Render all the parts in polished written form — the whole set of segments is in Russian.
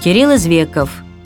Кирилл Извеков.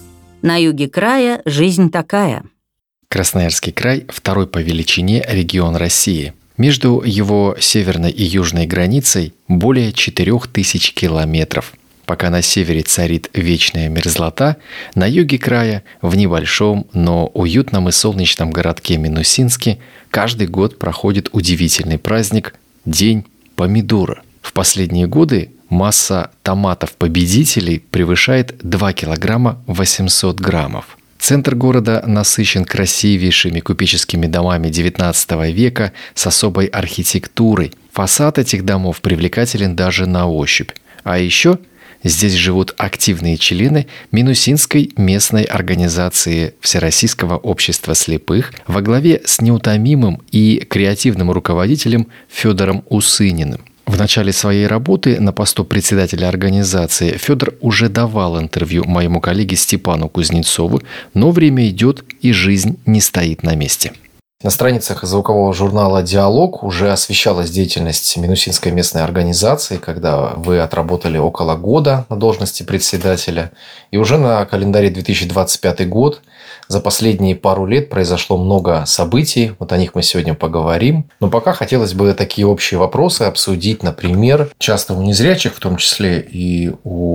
На юге края жизнь такая. Красноярский край – второй по величине регион России. Между его северной и южной границей более 4000 километров. Пока на севере царит вечная мерзлота, на юге края, в небольшом, но уютном и солнечном городке Минусинске, каждый год проходит удивительный праздник – День помидора. В последние годы масса томатов-победителей превышает 2 килограмма 800 граммов. Центр города насыщен красивейшими купеческими домами XIX века с особой архитектурой. Фасад этих домов привлекателен даже на ощупь. А еще здесь живут активные члены Минусинской местной организации Всероссийского общества слепых во главе с неутомимым и креативным руководителем Федором Усыниным. В начале своей работы на посту председателя организации Федор уже давал интервью моему коллеге Степану Кузнецову, но время идет, и жизнь не стоит на месте. На страницах звукового журнала «Диалог» уже освещалась деятельность Минусинской местной организации, когда вы отработали около года на должности председателя. И уже на календаре 2025 год за последние пару лет произошло много событий. Вот о них мы сегодня поговорим. Но пока хотелось бы такие общие вопросы обсудить. Например, часто у незрячих, в том числе и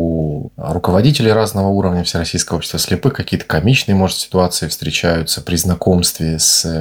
у руководителей разного уровня Всероссийского общества слепых, какие-то комичные, может, ситуации встречаются при знакомстве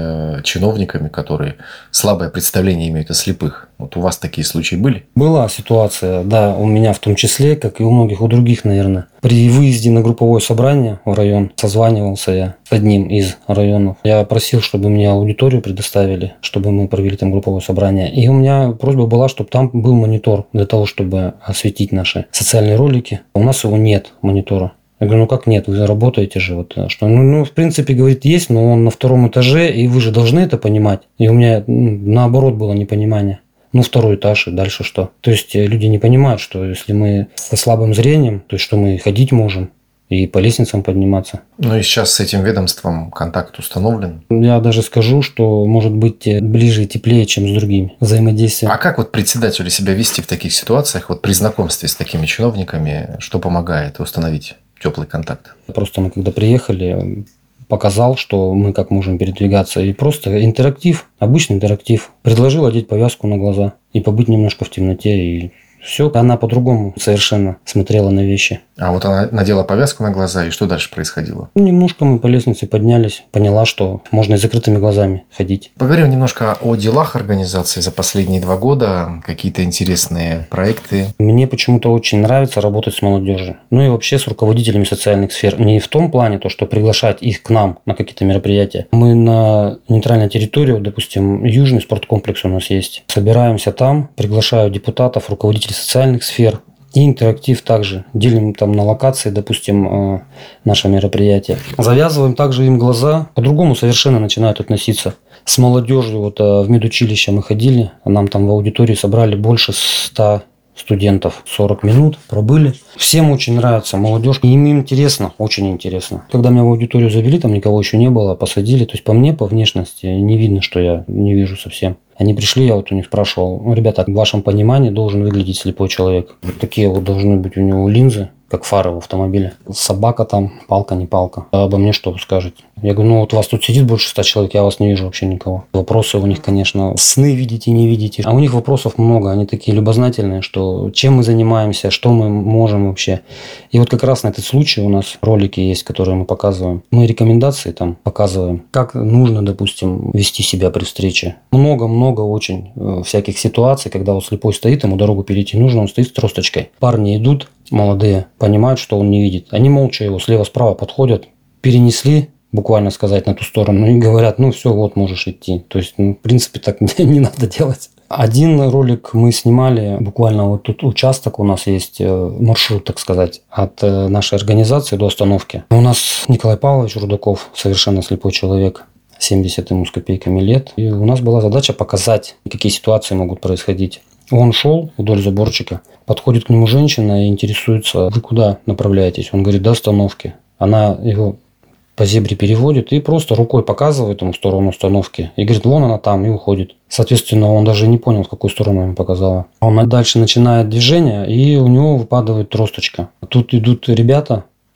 с чиновниками, которые слабое представление имеют о слепых. Вот у вас такие случаи были? Была ситуация, да, у меня в том числе, как и у многих у других, наверное. При выезде на групповое собрание в район созванивался я с одним из районов. Я просил, чтобы мне аудиторию предоставили, чтобы мы провели там групповое собрание. И у меня просьба была, чтобы там был монитор для того, чтобы осветить наши социальные ролики. У нас его нет, монитора. Я говорю, ну как нет, вы работаете же. Вот, что, в принципе, говорит, есть, но он на 2-м этаже, и вы же должны это понимать. И у меня наоборот было непонимание. 2-й этаж, и дальше что? То есть люди не понимают, что если мы со слабым зрением, то есть что мы ходить можем и по лестницам подниматься. Ну и сейчас с этим ведомством контакт установлен? Я даже скажу, что может быть ближе и теплее, чем с другими взаимодействием. А как вот председателю себя вести в таких ситуациях, вот при знакомстве с такими чиновниками, что помогает установить теплый контакт? Просто мы когда приехали, показал, что мы как можем передвигаться. И просто интерактив, обычный интерактив. Предложил одеть повязку на глаза и побыть немножко в темноте. И все. Она по-другому совершенно смотрела на вещи. А вот она надела повязку на глаза, и что дальше происходило? Немножко мы по лестнице поднялись. Поняла, что можно и с закрытыми глазами ходить. Поговорим немножко о делах организации за последние 2 года. Какие-то интересные проекты. Мне почему-то очень нравится работать с молодежью. Ну и вообще с руководителями социальных сфер. Не в том плане, то, что приглашать их к нам на какие-то мероприятия. Мы на нейтральной территории, допустим, южный спорткомплекс у нас есть. Собираемся там, приглашаю депутатов, руководителей социальных сфер. И интерактив также. Делим там на локации, допустим, наше мероприятие. Завязываем также им глаза. По-другому совершенно начинают относиться. С молодежью вот в медучилище мы ходили. Нам там в аудитории собрали больше 100 студентов. 40 минут пробыли. Всем очень нравится молодежь. Им интересно, очень интересно. Когда меня в аудиторию завели, там никого еще не было, посадили. То есть по мне, по внешности, не видно, что я не вижу совсем. Они пришли, я вот у них спрашивал, ребята, в вашем понимании должен выглядеть слепой человек. Вот такие вот должны быть у него линзы, как фары в автомобиле. Собака там, палка, не палка. А обо мне что вы скажете? Я говорю, у вас тут сидит больше 100 человек, я вас не вижу вообще никого. Вопросы у них, конечно, сны видите, не видите. А у них вопросов много, они такие любознательные, что чем мы занимаемся, что мы можем вообще. И вот как раз на этот случай у нас ролики есть, которые мы показываем. Мы рекомендации там показываем, как нужно, допустим, вести себя при встрече. Много очень всяких ситуаций, когда вот слепой стоит, ему дорогу перейти нужно, он стоит с тросточкой. Парни идут, молодые, понимают, что он не видит. Они молча его слева-справа подходят, перенесли, буквально сказать, на ту сторону, и говорят, все, вот можешь идти. То есть, в принципе, так не надо делать. Один ролик мы снимали, буквально вот тут участок у нас есть, маршрут, так сказать, от нашей организации до остановки. У нас Николай Павлович Рудаков, совершенно слепой человек, 70 ему с копейками лет. И у нас была задача показать, какие ситуации могут происходить. Он шел вдоль заборчика, подходит к нему женщина и интересуется, вы куда направляетесь? Он говорит, до остановки. Она его по зебре переводит и просто рукой показывает ему в сторону остановки. И говорит, вон она там, и уходит. Соответственно, он даже не понял, в какую сторону ему показала. Он дальше начинает движение, и у него выпадает тросточка. Тут идут ребята,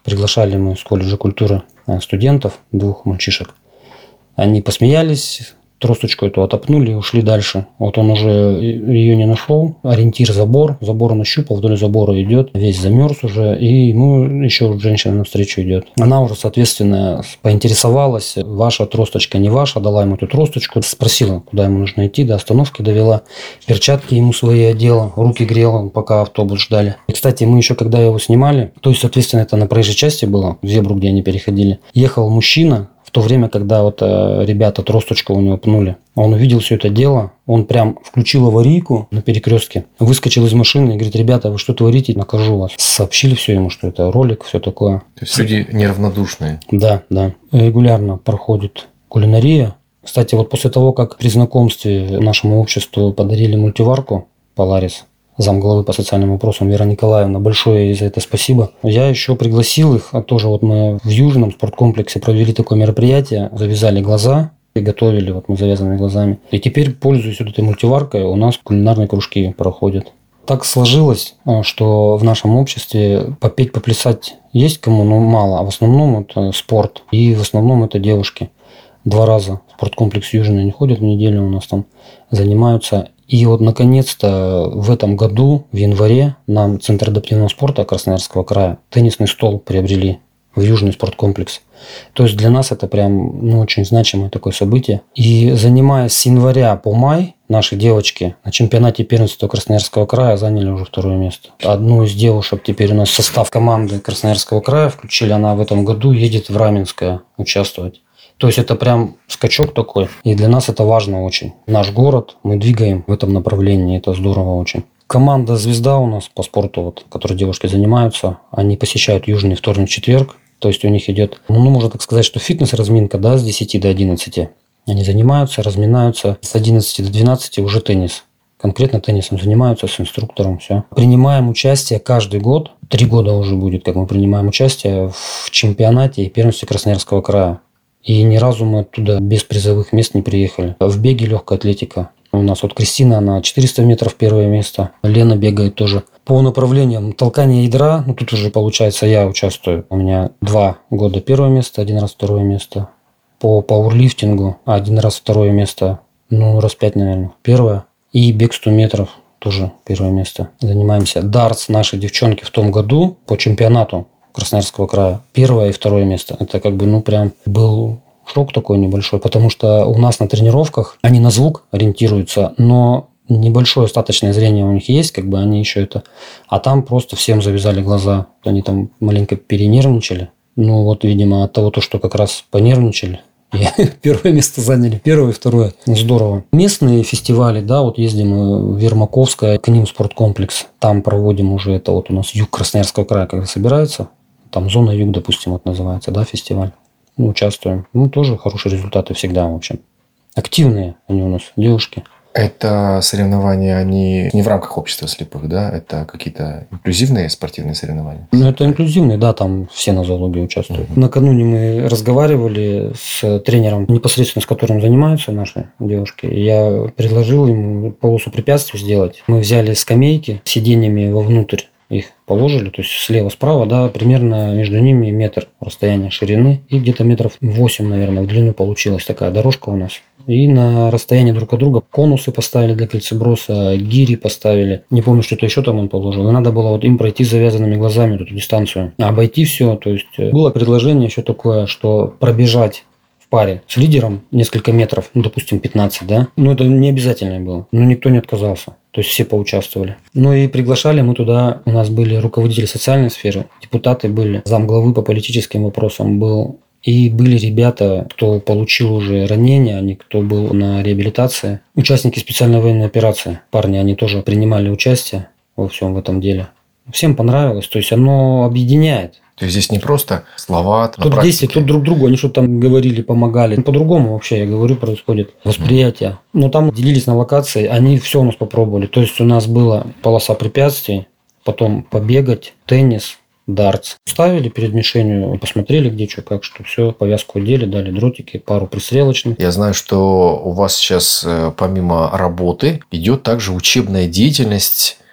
Приглашали мы с колледжа культуры студентов, 2 мальчишек. Они посмеялись, тросточку эту отопнули и ушли дальше. Вот он уже ее не нашел. Ориентир забор. Забор он ощупал, вдоль забора идет. Весь замерз уже. И ему еще женщина навстречу идет. Она уже, соответственно, поинтересовалась. Ваша тросточка, не ваша. Дала ему эту тросточку. Спросила, куда ему нужно идти. До остановки довела. Перчатки ему свои одела. Руки грела, пока автобус ждали. И, кстати, мы еще, когда его снимали, то есть, соответственно, это на проезжей части было, в зебру, где они переходили. Ехал мужчина. В то время, когда вот ребята тросточку у него пнули, он увидел все это дело, он прям включил аварийку на перекрестке, выскочил из машины и говорит: ребята, вы что творите, накажу вас. Сообщили все ему, что это ролик, все такое. То есть люди неравнодушные. Да. Регулярно проходит кулинария. Кстати, вот после того, как при знакомстве нашему обществу подарили мультиварку Polaris, замглавы по социальным вопросам Вера Николаевна, большое ей за это спасибо. Я еще пригласил их, тоже вот мы в Южном спорткомплексе провели такое мероприятие, завязали глаза и готовили вот мы завязанными глазами. И теперь, пользуясь вот этой мультиваркой, у нас кулинарные кружки проходят. Так сложилось, что в нашем обществе попеть, поплясать есть кому, но мало, а в основном это спорт. И в основном это девушки. 2 раза в спорткомплекс Южный они ходят в неделю, у нас там занимаются. И вот, наконец-то, в этом году, в январе, нам Центр адаптивного спорта Красноярского края теннисный стол приобрели в Южный спорткомплекс. То есть для нас это прям очень значимое такое событие. И занимаясь с января по май, наши девочки на чемпионате первенства Красноярского края заняли уже 2 место. Одну из девушек теперь у нас в состав команды Красноярского края включили. Она в этом году едет в Раменское участвовать. То есть это прям скачок такой. И для нас это важно очень. Наш город, мы двигаем в этом направлении. Это здорово очень. Команда «Звезда» у нас по спорту, вот, которой девушки занимаются, они посещают Южный вторник, четверг. То есть у них идет, можно так сказать, что фитнес-разминка, да, с 10 до 11. Они занимаются, разминаются. С 11 до 12 уже теннис. Конкретно теннисом занимаются с инструктором. Все. Принимаем участие каждый год. 3 года уже будет, как мы принимаем участие в чемпионате и первенстве Красноярского края. И ни разу мы оттуда без призовых мест не приехали. В беге легкая атлетика. У нас вот Кристина, она 400 метров 1 место. Лена бегает тоже. По направлениям толкания ядра, тут уже получается я участвую. У меня 2 года 1 место, 1 раз 2 место. По пауэрлифтингу 1 раз 2 место, раз 5, наверное, 1. И бег 100 метров тоже 1 место. Занимаемся. Дартс наши девчонки в том году по чемпионату Красноярского края 1 и 2 место. Это прям был шок такой небольшой, потому что у нас на тренировках они на звук ориентируются, но небольшое остаточное зрение у них есть, они еще это. А там просто всем завязали глаза. Они там маленько перенервничали. Видимо, от того, что как раз понервничали. И 1 место заняли, 1 и 2. Здорово. Местные фестивали, ездим в Ермаковское, к ним спорткомплекс. Там проводим уже, это у нас юг Красноярского края, когда собирается. Там зона юг, допустим, называется, фестиваль. Участвуем. Тоже хорошие результаты всегда, в общем. Активные они у нас, девушки. Это соревнования, они не в рамках общества слепых, да? Это какие-то инклюзивные спортивные соревнования? Это инклюзивные, там все нозологи участвуют. Накануне мы разговаривали с тренером, непосредственно с которым занимаются наши девушки. Я предложил ему полосу препятствий сделать. Мы взяли скамейки с сиденьями вовнутрь. Их положили, то есть слева-справа, примерно между ними метр расстояния ширины. И где-то метров 8, наверное, в длину получилась такая дорожка у нас. И на расстоянии друг от друга конусы поставили для кольцеброса, гири поставили. Не помню, что-то еще там он положил. И надо было им пройти с завязанными глазами эту дистанцию. А обойти все. То есть было предложение еще такое, что пробежать в паре с лидером несколько метров, допустим, 15, да? Это не обязательно было. Но никто не отказался. То есть все поучаствовали. И приглашали мы туда, у нас были руководители социальной сферы, депутаты были, замглавы по политическим вопросам был. И были ребята, кто получил уже ранения, они кто был на реабилитации. Участники специальной военной операции. Парни, они тоже принимали участие во всем в этом деле. Всем понравилось, то есть оно объединяет. То есть здесь не просто слова, тут действия, тут друг другу, они что-то там говорили, помогали. По-другому вообще, я говорю, происходит восприятие. Но там делились на локации, они все у нас попробовали. То есть у нас была полоса препятствий, потом побегать, теннис, дартс. Ставили перед мишенью, посмотрели, где что, как, что, все, повязку одели, дали дротики, пару пристрелочных. Я знаю, что у вас сейчас помимо работы идет также учебная деятельность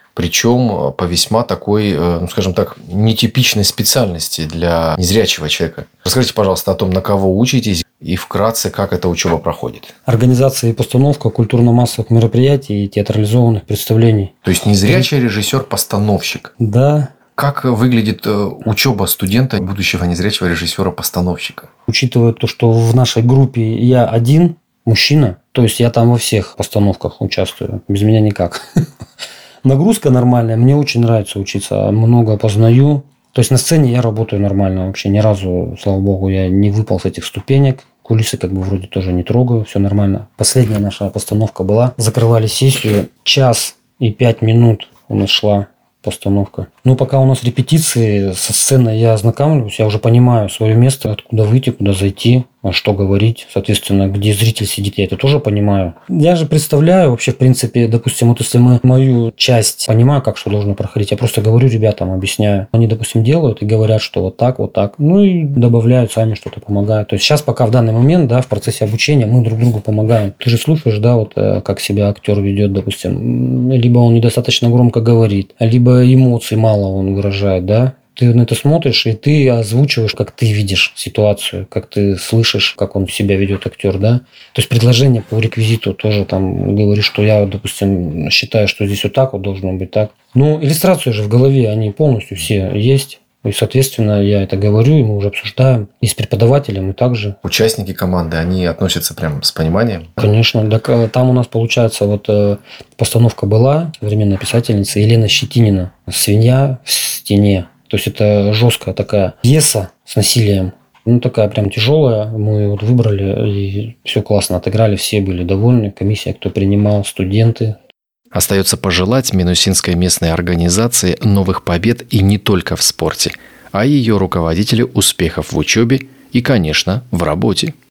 Причем по весьма такой, ну, скажем так, нетипичной специальности для незрячего человека. Расскажите, пожалуйста, о том, на кого учитесь и вкратце, как эта учеба проходит. Организация и постановка культурно-массовых мероприятий и театрализованных представлений. То есть незрячий режиссер-постановщик. Да. Как выглядит учеба студента, будущего незрячего режиссера-постановщика? Учитывая то, что в нашей группе я один мужчина, то есть я там во всех постановках участвую, без меня никак. Нагрузка нормальная, мне очень нравится учиться, много познаю. То есть на сцене я работаю нормально вообще, ни разу, слава богу, я не выпал с этих ступенек. Кулисы как бы вроде тоже не трогаю, все нормально. Последняя наша постановка была, закрывали сессию, 1 час и 5 минут у нас шла постановка. Ну, пока у нас репетиции, со сценой я ознакомлюсь, я уже понимаю свое место, откуда выйти, куда зайти, что говорить. Соответственно, где зритель сидит, я это тоже понимаю. Я же представляю вообще, в принципе, допустим, вот если мы мою часть понимаю, как что должно проходить, я просто говорю ребятам, объясняю. Они, допустим, делают и говорят, что вот так, вот так. Ну, и добавляют сами что-то, помогают. То есть сейчас пока в данный момент, да, в процессе обучения мы друг другу помогаем. Ты же слушаешь, да, вот как себя актер ведет, допустим. Либо он недостаточно громко говорит, либо эмоций мало он выражает, да. Ты на это смотришь, и ты озвучиваешь, как ты видишь ситуацию, как ты слышишь, как он себя ведет, актер, да. То есть предложение по реквизиту тоже там говоришь, что я, допустим, считаю, что здесь вот так вот должно быть так. Ну, иллюстрации же в голове, они полностью все есть. И, соответственно, я это говорю, и мы уже обсуждаем. И с преподавателем, и также. Участники команды, они относятся прям с пониманием? Конечно. Так, там у нас, получается, вот постановка была современной писательницы Елена Щетинина «Свинья в стене». То есть это жесткая такая пьеса с насилием. Ну, такая прям тяжелая. Мы вот выбрали, и все классно отыграли, все были довольны. Комиссия, кто принимал, студенты. Остается пожелать Минусинской местной организации новых побед и не только в спорте, а ее руководителю успехов в учебе и, конечно, в работе.